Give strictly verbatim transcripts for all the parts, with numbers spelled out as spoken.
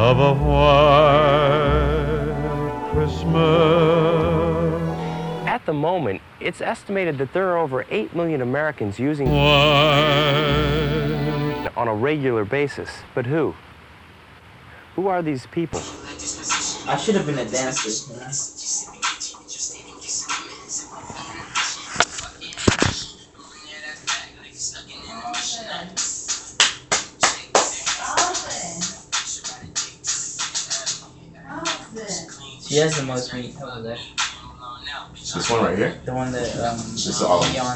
of a white Christmas. At the moment, it's estimated that there are over eight million Americans using White. on a regular basis. But who? Who are these people? I should have been a dancer. You know? She has the most meat over there. This one right here? The one that um This is all. Leon.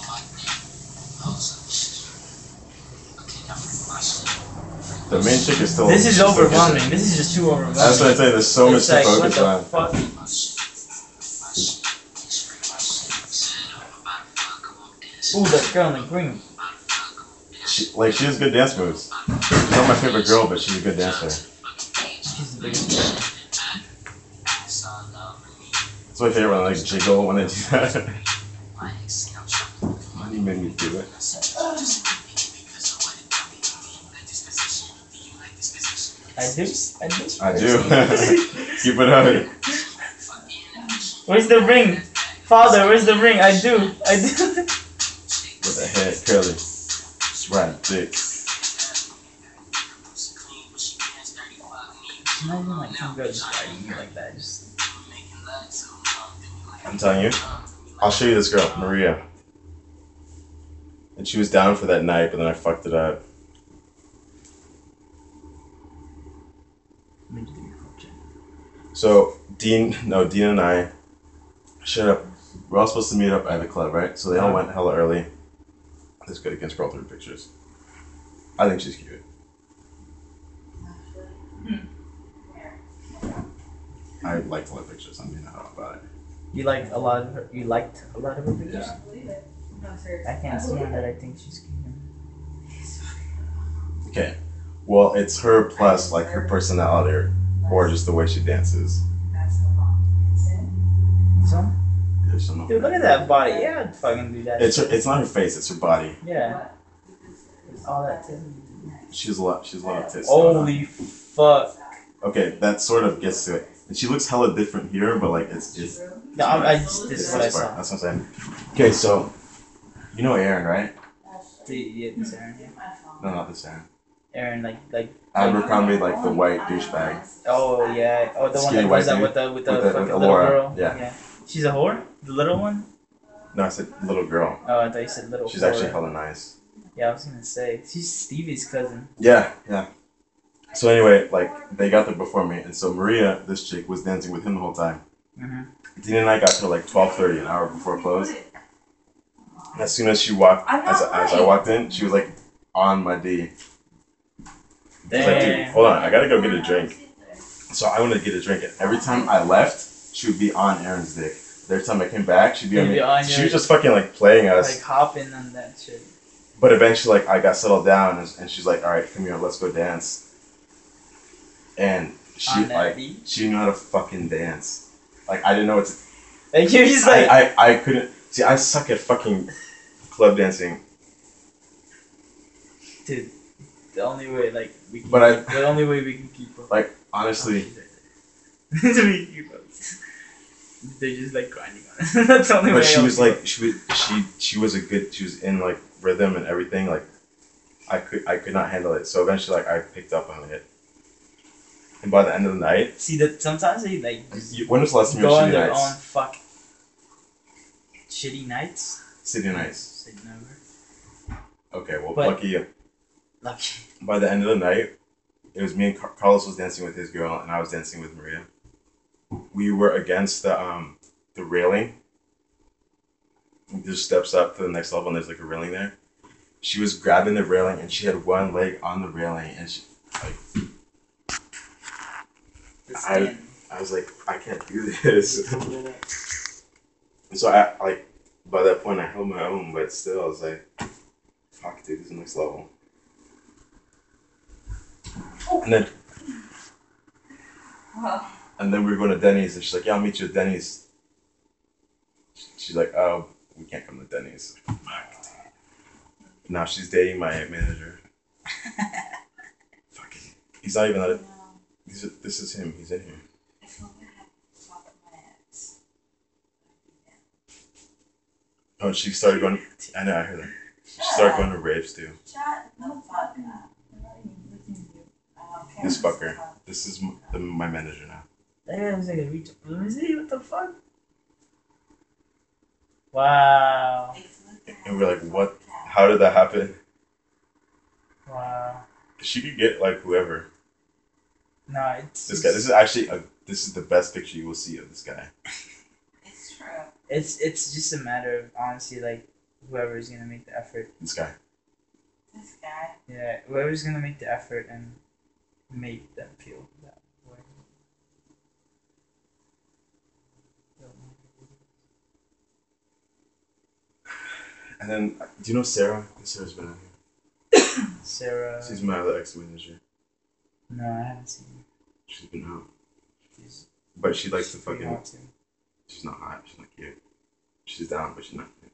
The main chick is still. This is still overwhelming. good. This is just too overwhelming. That's what I say. There's so much It's to like, focus what on. the fuck? Ooh, that girl in the green. She, like she has good dance moves. She's not my favorite girl, but she's a good dancer. She's the biggest girl. It's my favorite when I like jiggle when I do that. Money made me do it. I do. I do. I do. Keep it up. Where's the ring? Father, where's the ring? I do. I do. With the hair curly. Right, thick. Not even like some girl just riding me like that. Just. I'm telling you. I'll show you this girl, Maria. And she was down for that night, but then I fucked it up. So Dean, no, Dean and I showed up. We're all supposed to meet up at the club, right? So they all went hella early. This good against scroll through pictures. I think she's cute. I liked a lot of pictures. I mean, I don't know about it. You liked a lot of her. You liked a lot of her pictures. I can't stand that. I think she's cute. Okay. Well, it's her plus like her personality or just the way she dances. So, Yeah, she'll know. dude, look at that body. Yeah, I'd fucking do that. It's her, it's not her face. It's her body. Yeah. All that too. She's a lot. She's a lot of tits. Holy fuck. Okay, that sort of gets to it. And she looks hella different here, but like it's just. No, I, I just, this it's is what I this part. saw. That's what I'm saying. Okay, so you know Aaron, right? The, yeah, this Aaron. Yeah. No, not this Aaron. Aaron, like, like. Abercrombie, like the white douchebag. Oh yeah. Oh, the one Skinny that white goes out dude with the with the, with the- fucking with the little Laura, girl. yeah. She's a whore. The little one. No, I said little girl. Oh, I thought you said little. She's whore. actually hella nice. Yeah, I was gonna say she's Stevie's cousin. Yeah, yeah. So anyway, like they got there before me, and so Maria, this chick, was dancing with him the whole time. Mhm. Dean and I got to like twelve thirty, an hour before close. And as soon as she walked, as, as I walked in, she was like on my D. She was like, dude, Damn. hold on, I gotta go get a drink. So I wanted to get a drink, and every time I left, she would be on Aaron's dick. Every time I came back, she'd be on She'd me. be on She your- was just fucking like playing us. Like hopping on that shit. But eventually, like, I got settled down, and, and she's like, "All right, come here, let's go dance." And she On that like beat? she knew how to fucking dance. Like I didn't know what to. Like you're just like. I, I I couldn't see. I suck at fucking club dancing. Dude, the only way like we can. But I- keep, the only way we can keep up. Like honestly, we keep up. They're just like grinding on it. That's the only way. but she I'll was keep like up. she was she she was a good. She was in like rhythm and everything. Like I could I could not handle it. So eventually, like I picked up on it. And by the end of the night, See that sometimes they like just you, when was the last time you go were on shitty their nights? own fuck shitty nights. City nights. Say never. Okay, well, But- lucky you. Lucky. By the end of the night, it was me and Car- Carlos was dancing with his girl, and I was dancing with Maria. We were against the um the railing. It just steps up to the next level, and there's like a railing there. She was grabbing the railing, and she had one leg on the railing, and she like The I- stand. I was like, I can't do this. And so I like by that point I held my own, but still I was like, fuck, dude, this is next level. And then and then we were going to Denny's, and she's like, yeah, I'll meet you at Denny's. She's like, oh, we can't come to Denny's. Fuck, dude. Now she's dating my manager. Fucking, he's not even that. This is, this is him. He's in here. I feel like I have to talk to my ex. Oh, she started going. I know. I heard that. She started going to raves too. Shut the fuck up. I'm not even listening to you. I don't care. This fucker. This is m- the, my manager now. That guy was like a reach. Let me see. What the fuck? Wow. And we're like, what? How did that happen? Wow. She could get like whoever. No, it's This guy. This is actually a. This is the best picture you will see of this guy. It's true. It's it's just a matter of honestly, like whoever's gonna make the effort. This guy. This guy. Yeah, whoever's gonna make the effort and make them feel that way. And then, do you know Sarah? Sarah's been out here. Sarah. She's my other ex manager. No, I haven't seen her. She's been out, She's but she likes to she's pretty fucking. hot, too. She's not hot. She's not cute. She's down, but she's not cute.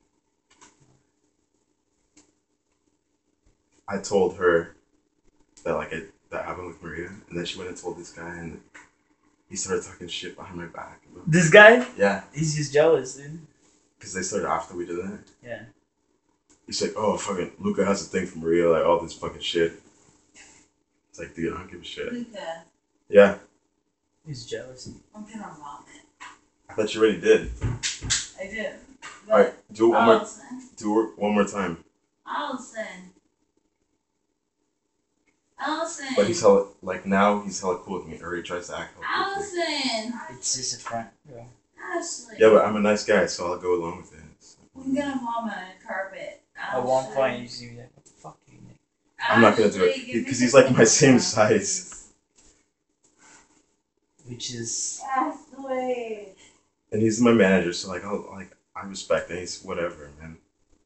I told her that like it that happened with Maria, and then she went and told this guy, and he started talking shit behind my back. This guy? Yeah, He's just jealous, dude. because they started after we did that. Yeah. He's like, oh fucking Luca has a thing for Maria, like all this fucking shit. It's like, dude, I don't give a shit. Luca, Yeah, He's jealous. I'm gonna vomit. I thought you already did. I did. All right, do it one more. Allison. Do it one more time. Allison. Allison. But he's hella like now he's hella cool with me, or he tries to act hella cool with me. Allison. It's just a front. Yeah. Ashley. Yeah, but I'm a nice guy, so I'll go along with it. I'm gonna vomit on the carpet. At one point, you just be like, what the fuck do you make? I'm not gonna do it, Ashley, give me because the he's like my same phone. size. Which is. Ashley. And he's my manager, so like I'll like I respect it. He's whatever, man.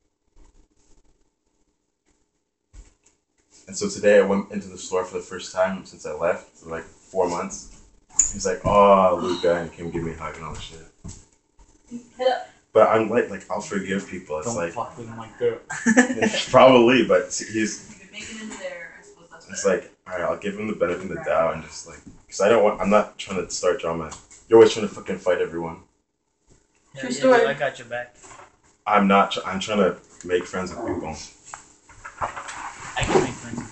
And so today I went into the store for the first time since I left, for like four months. He's like, oh, Luca, and he came give me a hug and all this shit. But I'm like, like I'll forgive people. It's Don't like fuck with my girl. probably, but he's. You could make it into there. I suppose that's It's better. like, all right, I'll give him the benefit of the doubt and just like, because I don't want. I'm not trying to start drama. You're always trying to fucking fight everyone. Yeah, True yeah, story. dude, I got your back. I'm not. Tr- I'm trying to make friends with people. I can make friends.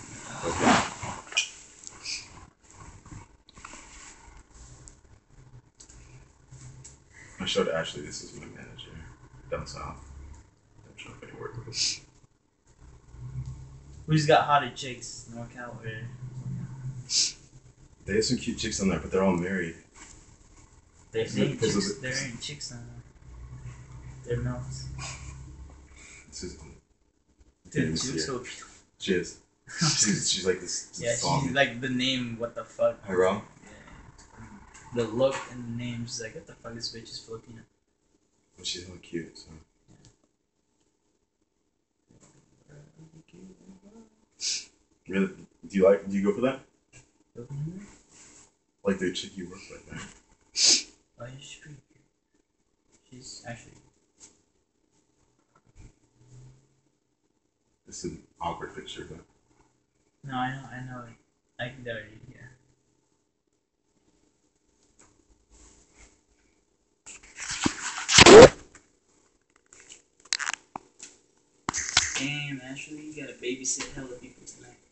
I showed Ashley this is my manager down south. I'm trying to fucking work with him. Who's got hotter chicks? NorCal or? They have some cute chicks on there, but they're all married. They're Is it dating because of chicks. the- They're in chicks now. They're nuts. This is. Dude, This she year. looks so She is. She's, she's like this, this Yeah, song. she's like the name. What the fuck? Hyro? Yeah. The look and the name. She's like, what the fuck? This bitch is Filipino. But she's hella cute. So. Really? Do you like? Do you go for that? Filipino? Like the chick you work with, right? Oh, yeah, she's pretty cute. She's actually. It's an awkward picture, but No, I know, I know. I can already, yeah. Damn, Ashley, you gotta babysit hella people tonight.